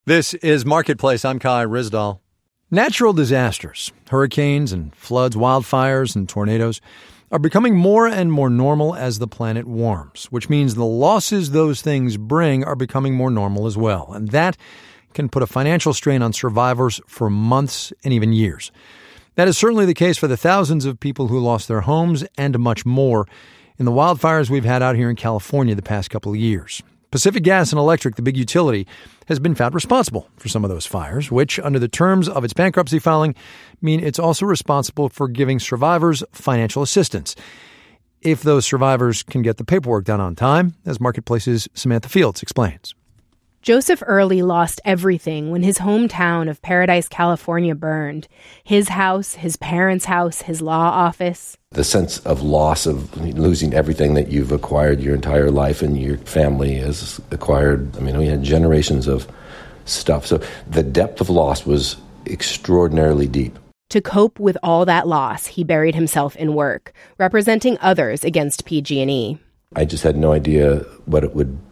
This is Marketplace. I'm Kai Rizdal. Natural disasters, hurricanes and floods, wildfires and tornadoes are becoming more and more normal as the planet warms, which means the losses those things bring are becoming more normal as well. And that can put a financial strain on survivors for months and even years. That is certainly the case for the thousands of people who lost their homes and much more in the wildfires we've had out here in California the past couple of years. Pacific Gas and Electric, the big utility, has been found responsible for some of those fires, which, under the terms of its bankruptcy filing, mean it's also responsible for giving survivors financial assistance, if those survivors can get the paperwork done on time, as Marketplace's Samantha Fields explains. Joseph Early lost everything when his hometown of Paradise, California burned. His house, his parents' house, his law office. The sense of loss of losing everything that you've acquired your entire life and your family has acquired. I mean, we had generations of stuff. So the depth of loss was extraordinarily deep. To cope with all that loss, he buried himself in work, representing others against PG&E. I just had no idea what it would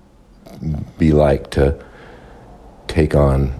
be like to take on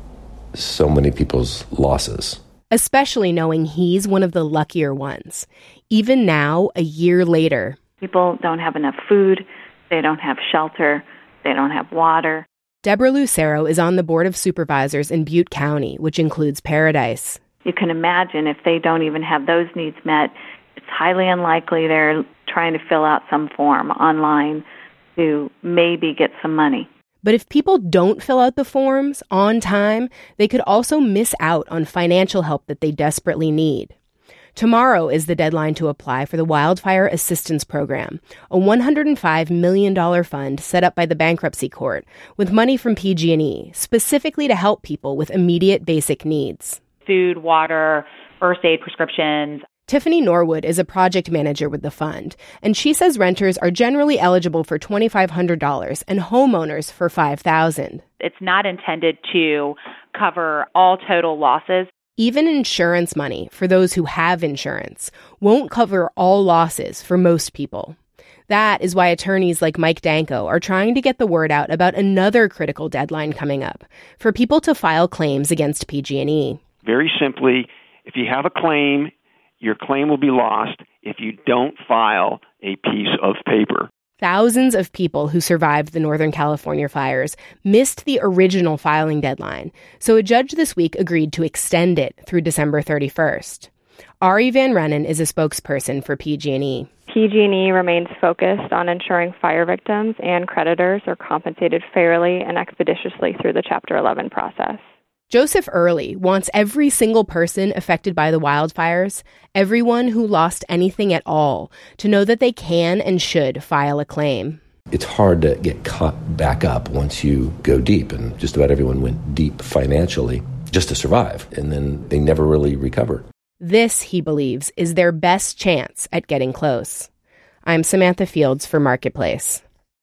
so many people's losses. Especially knowing he's one of the luckier ones. Even now, a year later. People don't have enough food, they don't have shelter, they don't have water. Deborah Lucero is on the Board of Supervisors in Butte County, which includes Paradise. You can imagine if they don't even have those needs met, it's highly unlikely they're trying to fill out some form online to maybe get some money. But if people don't fill out the forms on time, they could also miss out on financial help that they desperately need. Tomorrow is the deadline to apply for the Wildfire Assistance Program, a $105 million fund set up by the bankruptcy court with money from PG&E, specifically to help people with immediate basic needs. Food, water, first aid prescriptions. Tiffany Norwood is a project manager with the fund, and she says renters are generally eligible for $2,500 and homeowners for $5,000. It's not intended to cover all total losses. Even insurance money, for those who have insurance, won't cover all losses for most people. That is why attorneys like Mike Danko are trying to get the word out about another critical deadline coming up for people to file claims against PG&E. Very simply, if you have a claim, your claim will be lost if you don't file a piece of paper. Thousands of people who survived the Northern California fires missed the original filing deadline, so a judge this week agreed to extend it through December 31st. Ari Van Rennen is a spokesperson for PG&E. PG&E remains focused on ensuring fire victims and creditors are compensated fairly and expeditiously through the Chapter 11 process. Joseph Early wants every single person affected by the wildfires, everyone who lost anything at all, to know that they can and should file a claim. It's hard to get caught back up once you go deep, and just about everyone went deep financially just to survive, and then they never really recovered. This, he believes, is their best chance at getting close. I'm Samantha Fields for Marketplace.